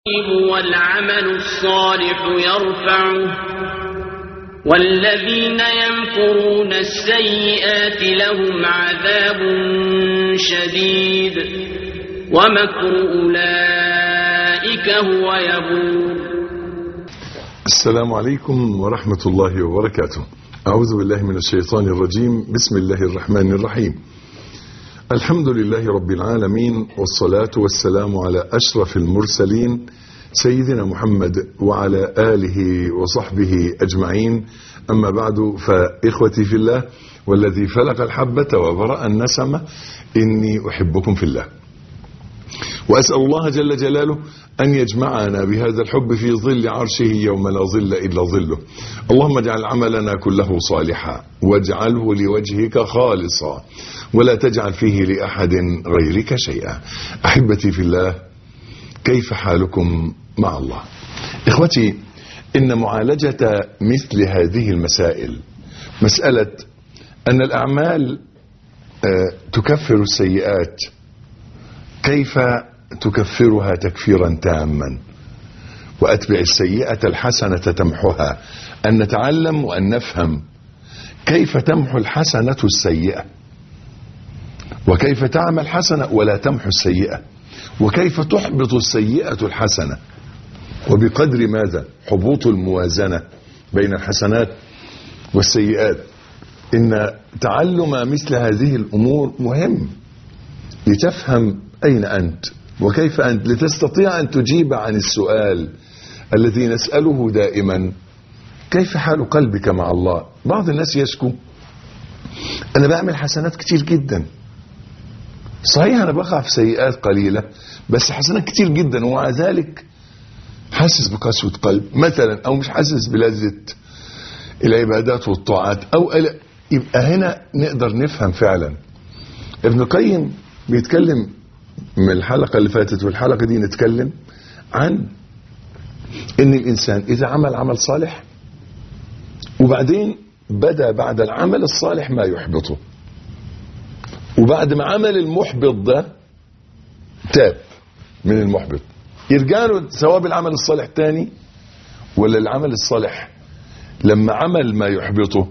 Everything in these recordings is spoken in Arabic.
والعمل الصالح يرفعه والذين يمكرون السيئات لهم عذاب شديد ومكر أولئك هو يبور. السلام عليكم ورحمة الله وبركاته. أعوذ بالله من الشيطان الرجيم. بسم الله الرحمن الرحيم. الحمد لله رب العالمين، والصلاة والسلام على أشرف المرسلين سيدنا محمد وعلى آله وصحبه أجمعين. أما بعد، فإخوتي في الله والذي فلق الحبة وبرأ النسمة، إني أحبكم في الله، وأسأل الله جل جلاله أن يجمعنا بهذا الحب في ظل عرشه يوم لا ظل إلا ظله. اللهم اجعل عملنا كله صالحا واجعله لوجهك خالصا ولا تجعل فيه لأحد غيرك شيئا. أحبتي في الله، كيف حالكم مع الله؟ إخوتي، إن معالجة مثل هذه المسائل، مسألة أن الأعمال تكفر السيئات، كيف تكفرها تكفيرا تاما؟ وأتبع السيئة الحسنة تمحها. أن نتعلم وأن نفهم كيف تمحو الحسنة السيئة، وكيف تعمل حسنة ولا تمحو السيئة، وكيف تحبط السيئة الحسنة، وبقدر ماذا حبوط الموازنة بين الحسنات والسيئات. إن تعلم مثل هذه الأمور مهم لتفهم أين أنت وكيف أنت، لتستطيع أن تجيب عن السؤال الذي نسأله دائما: كيف حال قلبك مع الله؟ بعض الناس يشكو: أنا بعمل حسنات كتير جدا، صحيح أنا بقع في سيئات قليلة بس حسنات كتير جدا، ومع ذلك حاسس بقسوة قلب مثلا، أو مش حاسس بلذة العبادات والطاعات، أو يبقى هنا نقدر نفهم فعلا. ابن القيم بيتكلم من الحلقة اللي فاتت والحلقة دي نتكلم عن ان الانسان اذا عمل عمل صالح وبعدين بدأ بعد العمل الصالح ما يحبطه، وبعد ما عمل المحبط ده تاب من المحبط، يرجع له ثواب العمل الصالح تاني؟ ولا العمل الصالح لما عمل ما يحبطه،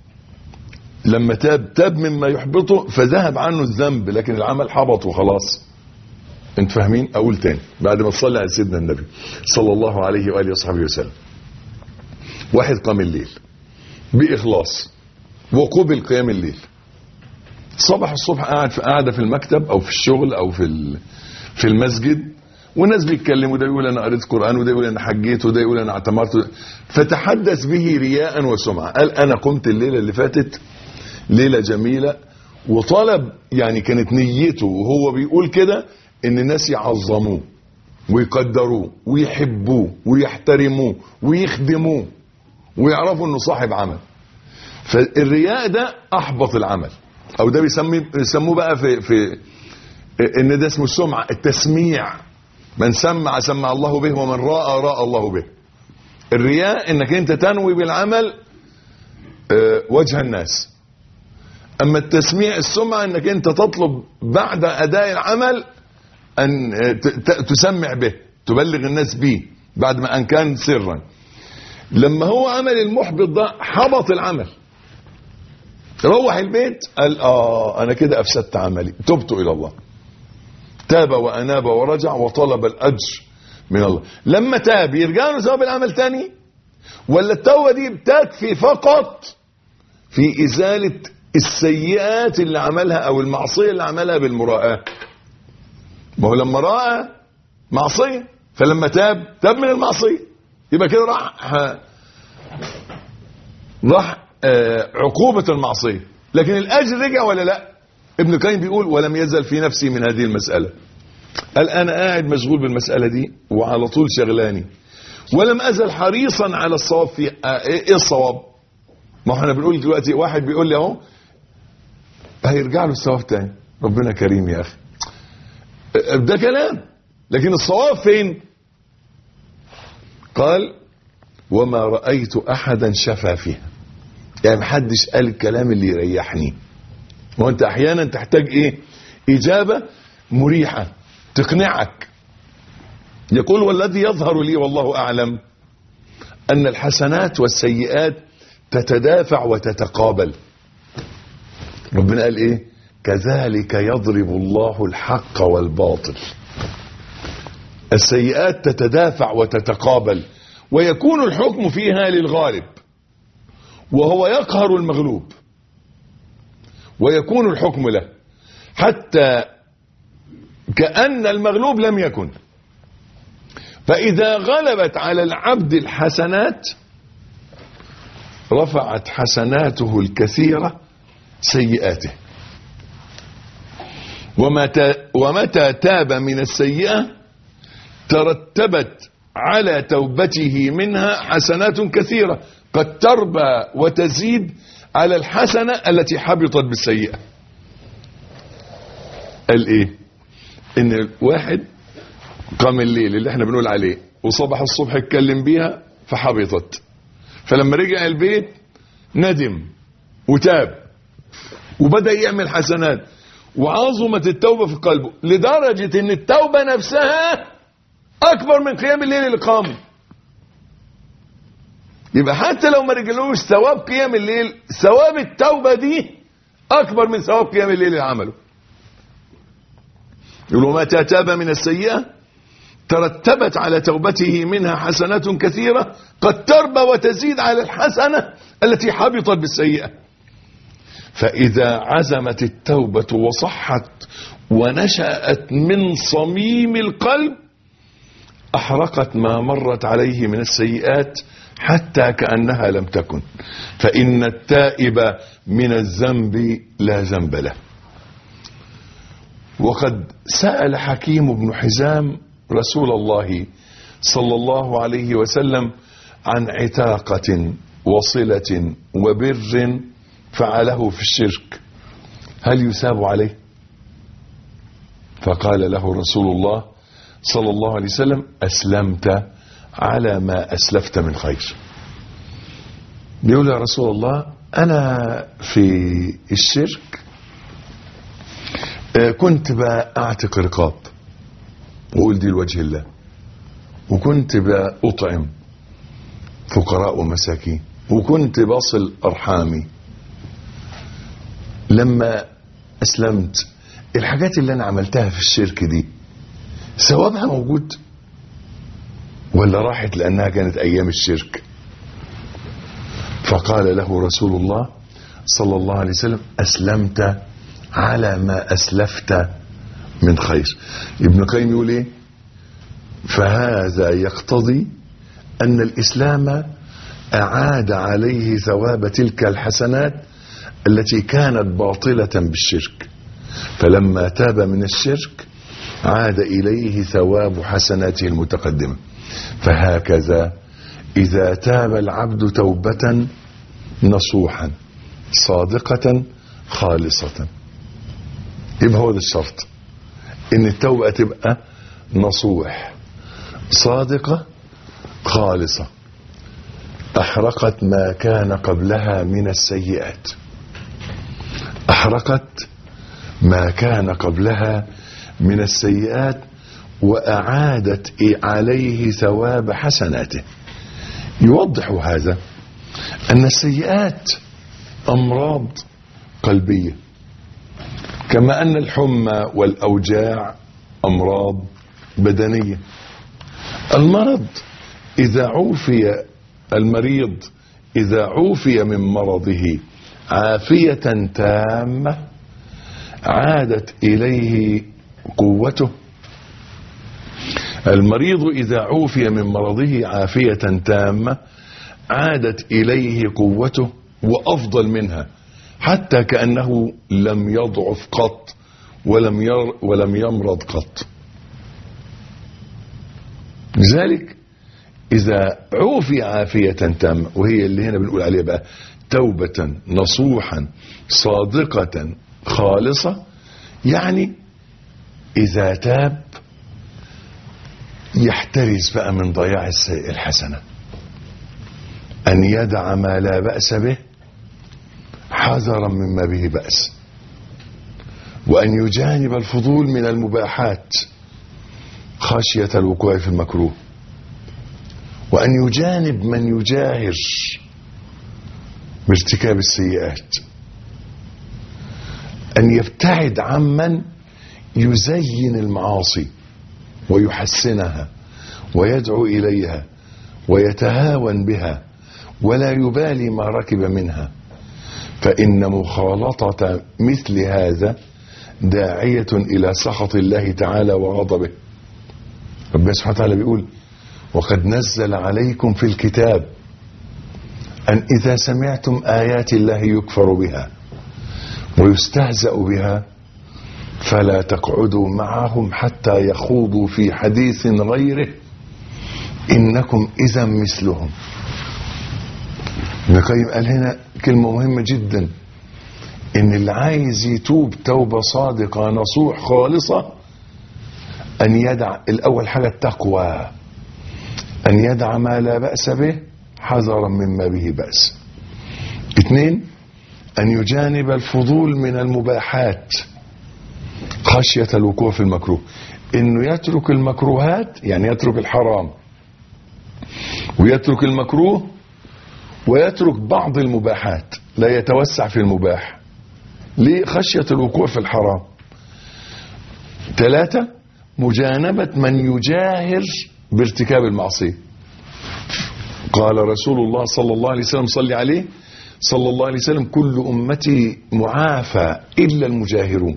لما تاب مما يحبطه فذهب عنه الذنب، لكن العمل حبط وخلاص؟ انت فاهمين؟ اقول تاني بعد ما تصلي على سيدنا النبي صلى الله عليه وآله وصحبه وسلم. واحد قام الليل بإخلاص وقبل قيام الليل، صبح الصبح قاعد في المكتب او في الشغل او في المسجد، والناس بيتكلموا، ده يقول انا قريت قرآن، وده يقول انا حجيت، وده يقول انا اعتمرت، فتحدث به رياء وسمعة. قال انا قمت الليلة اللي فاتت ليلة جميلة، وطلب يعني كانت نيته وهو بيقول كده ان الناس يعظموه ويقدروه ويحبوه ويحترموه ويخدموه ويعرفوا انه صاحب عمل. فالرياء ده احبط العمل، او ده بيسموه بقى في ان ده اسمه السمعة، التسميع. من سمع الله به، ومن راى الله به. الرياء انك انت تنوي بالعمل وجه الناس، اما التسميع السمعة انك انت تطلب بعد اداء العمل ان تسمع به، تبلغ الناس به بعد ما ان كان سرا. لما هو عمل المحبط ده حبط العمل، روح البيت قال انا كده افسدت عملي، تبت الى الله، تاب واناب ورجع وطلب الاجر من الله. لما تاب يرجع له ثواب العمل تاني؟ ولا التوبه دي بتكفي فقط في ازاله السيئات اللي عملها او المعصيه اللي عملها بالمراءه؟ ما هو لما راى معصيه، فلما تاب من المعصيه، يبقى كده راح عقوبه المعصيه، لكن الاجر رجع ولا لا؟ ابن القيم بيقول: ولم يزل في نفسي من هذه المساله. قال انا قاعد مشغول بالمساله دي وعلى طول شغلاني، ولم ازل حريصا على الصواب في ايه الصواب؟ ما احنا بنقول دلوقتي واحد بيقول لي اهو هيرجع له الثواب تاني، ربنا كريم يا اخي، ده كلام، لكن الصواب فين؟ قال: وما رأيت احدا شفى فيها. يعني محدش قال الكلام اللي يريحني. وانت احيانا تحتاج ايه؟ اجابة مريحة تقنعك. يقول والذي يظهر لي والله أعلم أن الحسنات والسيئات تتدافع وتتقابل. ربنا قال إيه؟ كذلك يضرب الله الحق والباطل. السيئات تتدافع وتتقابل، ويكون الحكم فيها للغالب وهو يقهر المغلوب، ويكون الحكم له حتى كأن المغلوب لم يكن. فإذا غلبت على العبد الحسنات رفعت حسناته الكثيرة سيئاته، ومتى تاب من السيئة ترتبت على توبته منها حسنات كثيرة قد تربى وتزيد على الحسنة التي حبطت بالسيئة. قال ايه؟ ان الواحد قام الليل اللي احنا بنقول عليه وصبح الصبح اتكلم بيها فحبطت، فلما رجع البيت ندم وتاب وبدأ يعمل حسنات وعظمت التوبة في قلبه لدرجة ان التوبة نفسها اكبر من قيام الليل اللي قامه. يبقى حتى لو ما رجلوش ثواب قيام الليل، ثواب التوبة دي اكبر من ثواب قيام الليل اللي عمله. يقولوا متى تاب من السيئة ترتبت على توبته منها حسنات كثيرة قد تربى وتزيد على الحسنة التي حبطت بالسيئة. فإذا عزمت التوبة وصحت ونشأت من صميم القلب أحرقت ما مرت عليه من السيئات حتى كأنها لم تكن، فإن التائب من الذنب لا ذنب له. وقد سأل حكيم بن حزام رسول الله صلى الله عليه وسلم عن عتاقة وصلة وبر فعله في الشرك هل يثاب عليه؟ فقال له رسول الله صلى الله عليه وسلم أسلمت على ما أسلفت من خير. بيقول يا رسول الله أنا في الشرك كنت بأعتق رقاب وقول دي لوجه الله، وكنت بأطعم فقراء ومساكين، وكنت بصل أرحامي. لما أسلمت الحاجات اللي أنا عملتها في الشرك دي ثوابها موجود ولا راحت لأنها كانت أيام الشرك؟ فقال له رسول الله صلى الله عليه وسلم أسلمت على ما أسلفت من خير. ابن القيم يقول ايه؟ فهذا يقتضي أن الإسلام أعاد عليه ثواب تلك الحسنات التي كانت باطلة بالشرك، فلما تاب من الشرك عاد إليه ثواب حسناته المتقدمة. فهكذا إذا تاب العبد توبة نصوحا صادقة خالصة، يبقى هو ده الشرط، ان التوبة تبقى نصوح صادقة خالصة احرقت ما كان قبلها من السيئات، احرقت ما كان قبلها من السيئات واعادت عليه ثواب حسناته. يوضح هذا ان السيئات امراض قلبية، كما ان الحمى والاوجاع امراض بدنية. المرض اذا عوفي المريض اذا عوفي من مرضه عافية تامة عادت اليه قوته. المريض اذا عوفي من مرضه عافية تامة عادت اليه قوته وافضل منها، حتى كأنه لم يضعف قط ولم يمرض قط. لذلك إذا عوفي عافية تامة، وهي اللي هنا بنقول عليها بقى توبة نصوحا صادقة خالصة، يعني إذا تاب يحترز بقى من ضياع الحسنة، أن يدع ما لا بأس به حذرا مما به بأس، وأن يجانب الفضول من المباحات خشية الوقوع في المكروه، وأن يجانب من يجاهر بارتكاب السيئات، أن يبتعد عمن يزين المعاصي ويحسنها ويدعو إليها ويتهاون بها ولا يبالي ما ركب منها، فإن مخالطة مثل هذا داعية إلى سخط الله تعالى وغضبه. ربنا سبحانه وتعالى بيقول: وقد نزل عليكم في الكتاب أن إذا سمعتم آيات الله يكفر بها ويستهزأ بها فلا تقعدوا معهم حتى يخوضوا في حديث غيره إنكم إذا مثلهم. ابن القيم قال هنا كلمة مهمة جدا، إن اللي عايز يتوب توبة صادقة نصوح خالصة أن يدع الأول حاجة التقوى، أن يدع ما لا بأس به حذرا مما به بأس. 2 أن يجانب الفضول من المباحات خشية الوقوع في المكروه، إنه يترك المكروهات، يعني يترك الحرام ويترك المكروه ويترك بعض المباحات، لا يتوسع في المباح. ليه؟ خشية الوقوع في الحرام. 3 مجانبة من يجاهر بارتكاب المعصية. قال رسول الله صلى الله عليه وسلم صلى عليه صلى الله عليه وسلم: كل أمتي معافى إلا المجاهرون.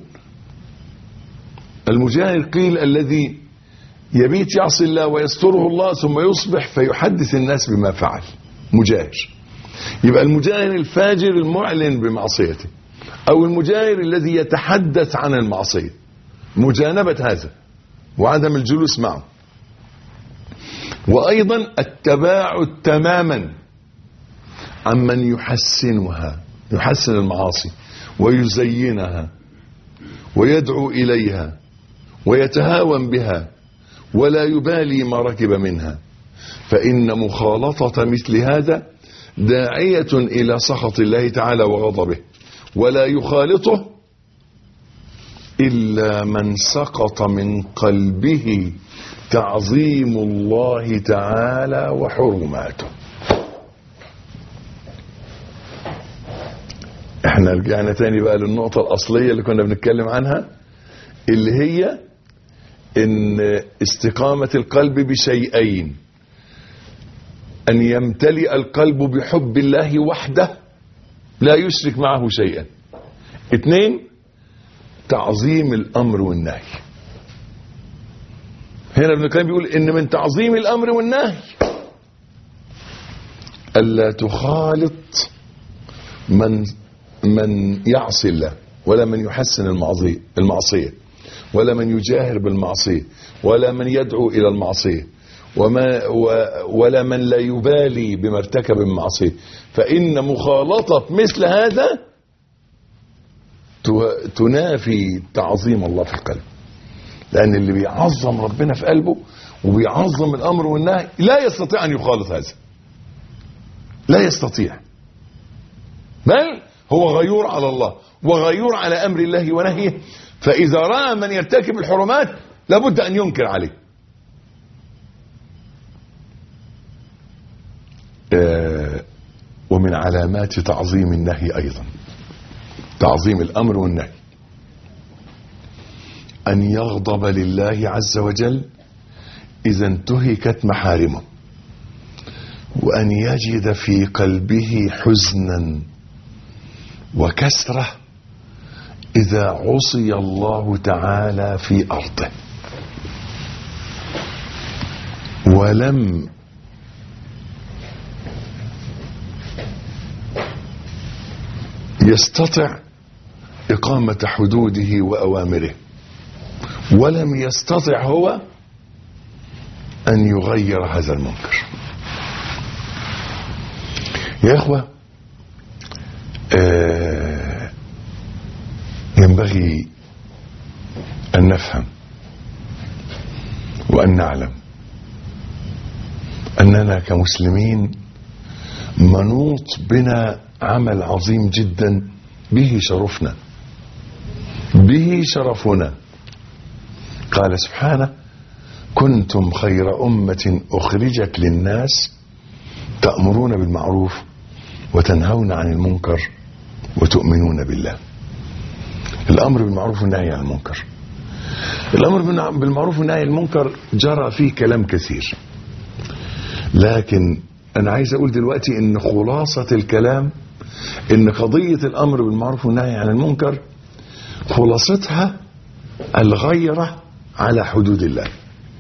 المجاهر قيل الذي يبيت يعصي الله ويستره الله ثم يصبح فيحدث الناس بما فعل، مجاهر. يبقى المجاهر الفاجر المعلن بمعصيته، أو المجاهر الذي يتحدث عن المعصية، مجانبة هذا وعدم الجلوس معه. وأيضا التباعد تماما عمن يحسنها، يحسن المعاصي ويزينها ويدعو إليها ويتهاون بها ولا يبالي ما ركب منها، فإن مخالطة مثل هذا داعية إلى سخط الله تعالى وغضبه، ولا يخالطه إلا من سقط من قلبه تعظيم الله تعالى وحرماته. احنا رجعنا تاني بقى للنقطة الأصلية اللي كنا بنتكلم عنها، اللي هي ان استقامة القلب بشيئين: أن يمتلئ القلب بحب الله وحده لا يشرك معه شيئا. 2 تعظيم الأمر والنهي. هنا ابن القيم بيقول إن من تعظيم الأمر والنهي ألا تخالط من يعصي الله، ولا من يحسن المعصية، ولا من يجاهر بالمعصية، ولا من يدعو إلى المعصية، ولا من لا يبالي بما ارتكب من معصية، فإن مخالطة مثل هذا تنافي تعظيم الله في القلب. لأن اللي بيعظم ربنا في قلبه وبيعظم الأمر والنهي لا يستطيع أن يخالط هذا، لا يستطيع، بل هو غيور على الله وغيور على أمر الله ونهيه، فإذا رأى من يرتكب الحرمات لابد أن ينكر عليه. ومن علامات تعظيم النهي أيضا تعظيم الأمر والنهي أن يغضب لله عز وجل إذا انتهكت محارمه، وأن يجد في قلبه حزنا وكسرة إذا عصي الله تعالى في أرضه، ولم يستطع إقامة حدوده وأوامره، ولم يستطع هو أن يغير هذا المنكر. يا إخوة، ينبغي أن نفهم وأن نعلم أننا كمسلمين منوط بنا عمل عظيم جدا به شرفنا، به شرفنا. قال سبحانه: كنتم خير أمة أخرجت للناس تأمرون بالمعروف وتنهون عن المنكر وتؤمنون بالله. الأمر بالمعروف والنهي عن المنكر. الأمر بالمعروف والنهي عن المنكر جرى فيه كلام كثير، لكن أنا عايز أقول دلوقتي إن خلاصة الكلام إن قضية الأمر بالمعروف والنهي عن المنكر خلاصتها الغيرة على حدود الله.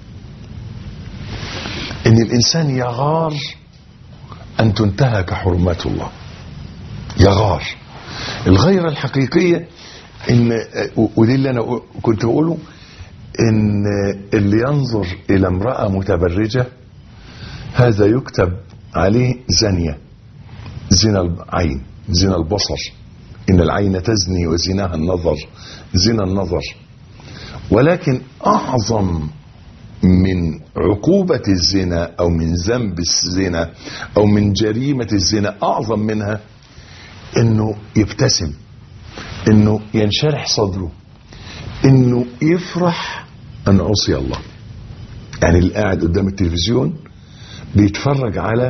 إن الإنسان يغار أن تنتهك حرمات الله، يغار. الغيرة الحقيقية إن، ودي اللي أنا كنت بقوله، إن اللي ينظر إلى امرأة متبرجة هذا يكتب عليه زانية، زنا العين، زنا البصر، إن العين تزني وزناها النظر، زنا النظر. ولكن أعظم من عقوبة الزنا أو من ذنب الزنا أو من جريمة الزنا، أعظم منها إنه يبتسم، إنه ينشرح صدره، إنه يفرح أن عصي الله. يعني اللي قاعد قدام التلفزيون بيتفرج على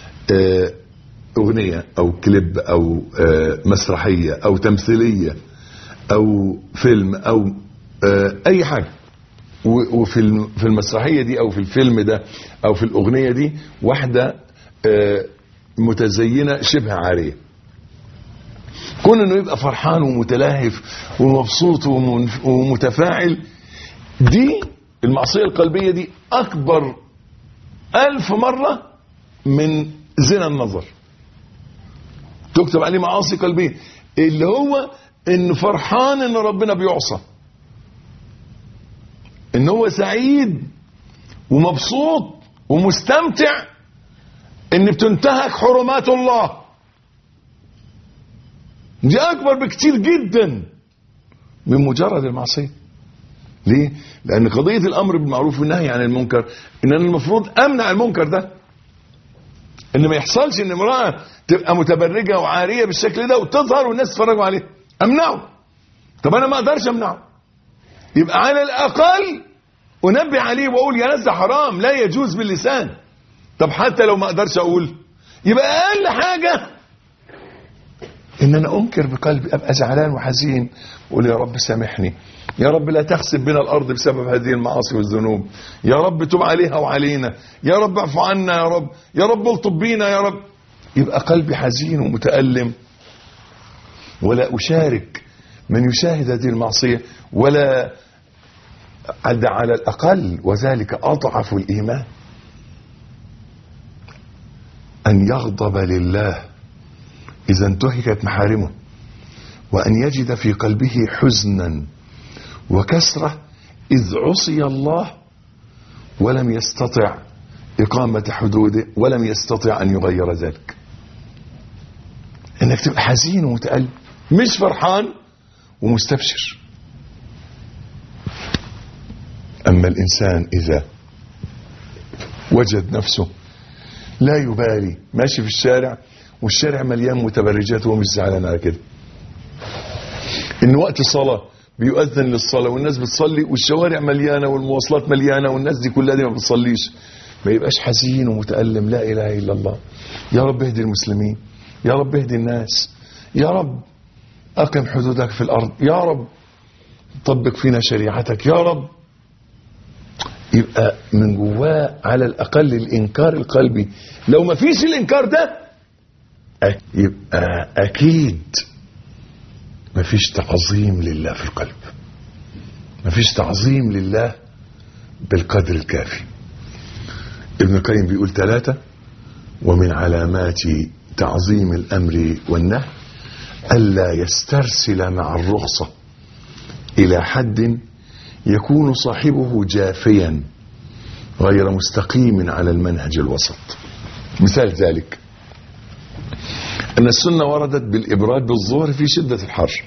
أغنية أو كليب أو مسرحية أو تمثيلية أو فيلم أو أي حاجة، وفي المسرحية دي أو في الفيلم ده أو في الأغنية دي واحدة متزينة شبه عارية، كون إنه يبقى فرحان ومتلهف ومبسوط ومتفاعل، دي المعصية القلبية دي أكبر 1000 مرة من زنا النظر، تكتب عليه معاصي قلبية، اللي هو إنه فرحان إن ربنا بيعصى، إن هو سعيد ومبسوط ومستمتع إن بتنتهك حرمات الله. دي أكبر بكتير جدا من مجرد المعصية. ليه؟ لأن قضية الأمر بالمعروف والنهي عن المنكر إن أنا المفروض أمنع المنكر ده، إن ما يحصلش إن امرأة تبقى متبرجة وعارية بالشكل ده وتظهر والناس تتفرجوا عليه، أمنعه. طب أنا ما أقدرش أمنعه، يبقى على الأقل أنبه عليه وأقول يا ناس ده حرام لا يجوز باللسان. طب حتى لو ما أقدرش أقول، يبقى أقل حاجة إن أنا أنكر بقلبي، أبقى زعلان وحزين وأقول يا رب سامحني، يا رب لا تخسف بنا الأرض بسبب هذه المعاصي والذنوب، يا رب تب عليها وعلينا، يا رب اعف عنا، يا رب، يا رب الطب بينا يا رب. يبقى قلبي حزين ومتألم، ولا أشارك من يشاهد هذه المعصية، ولا على الأقل، وذلك أضعف الإيمان، أن يغضب لله إذا انتهكت محارمه، وأن يجد في قلبه حزنا وكسرة إذ عصي الله ولم يستطع إقامة حدوده ولم يستطع أن يغير ذلك. إنك تبقى حزين ومتألم، مش فرحان ومستبشر. أما الإنسان إذا وجد نفسه لا يبالي، ماشي في الشارع والشارع مليان متبرجات وهو مش زعلان على كده، إن وقت الصلاة بيؤذن للصلاة والناس بتصلي والشوارع مليانة والمواصلات مليانة والناس دي كلها دي ما بتصليش، ما يبقاش حزين ومتألم. لا إله إلا الله، يا رب اهدي المسلمين، يا رب اهدي الناس، يا رب أقم حدودك في الأرض، يا رب طبق فينا شريعتك، يا رب. يبقى من جواه على الأقل الإنكار القلبي. لو ما فيش الإنكار ده يبقى أكيد ما فيش تعظيم لله في القلب، ما فيش تعظيم لله بالقدر الكافي. ابن القيم بيقول 3: ومن علامات تعظيم الأمر والنهي ألا يسترسل مع الرخصة إلى حد يكون صاحبه جافيا غير مستقيم على المنهج الوسط. مثال ذلك أن السنة وردت بالإبراد بالظهر في شدة الحر،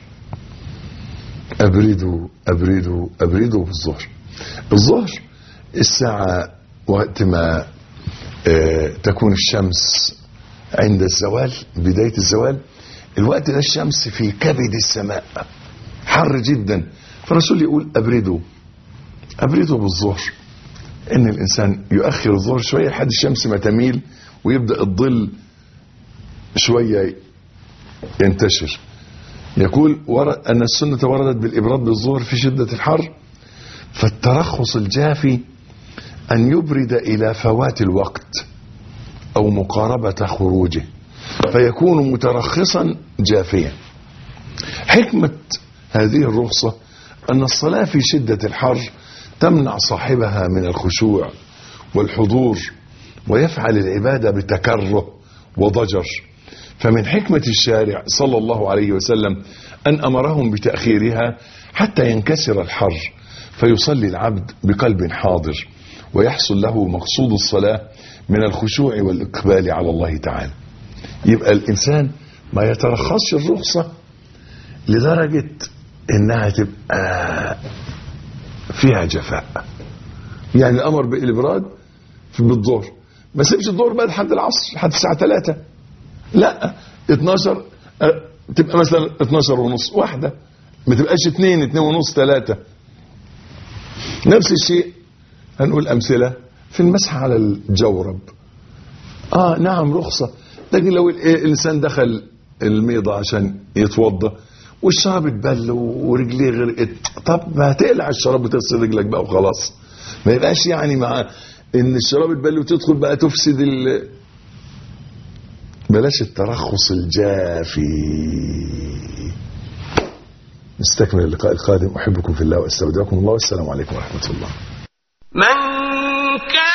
أبردوا أبردوا أبردوا بالظهر. الظهر الساعة وقت ما تكون الشمس عند الزوال، بداية الزوال، الوقت ده الشمس في كبد السماء حر جدا، فالرسول يقول أبردوا أبردوا بالظهر، ان الانسان يؤخر الظهر شويه لحد الشمس ما تميل ويبدا الظل شويه ينتشر. يقول ان السنه وردت بالابراد بالظهر في شده الحر، فالترخص الجافي ان يبرد الى فوات الوقت او مقاربه خروجه فيكون مترخصا جافيا. حكمه هذه الرخصه ان الصلاه في شده الحر تمنع صاحبها من الخشوع والحضور ويفعل العبادة بتكره وضجر، فمن حكمة الشارع صلى الله عليه وسلم أن أمرهم بتأخيرها حتى ينكسر الحر فيصلي العبد بقلب حاضر ويحصل له مقصود الصلاة من الخشوع والإقبال على الله تعالى. يبقى الإنسان ما يترخصش الرخصة لدرجة إنها تبقى فيها جفاء. يعني الأمر بالإبراد بالظهر ما سيبش الظهر بقى لحد العصر لحد الساعة 3، لا 12 تبقى مثلا 12 ونص واحدة، ما تبقاش 2 ونص 3. نفس الشيء هنقول أمثلة في المسح على الجورب. نعم رخصة، لكن لو الإنسان دخل الميضة عشان يتوضى والشراب اتبل ورجليه غرقت، طب ما تقلع الشراب وتغسل رجلك بقى وخلاص. ما يبقاش يعني مع ان الشراب اتبل وتدخل بقى تفسد بلاش الترخص الجافي. نستكمل اللقاء القادم. احبكم في الله واستودعكم الله، والسلام عليكم ورحمة الله. من كان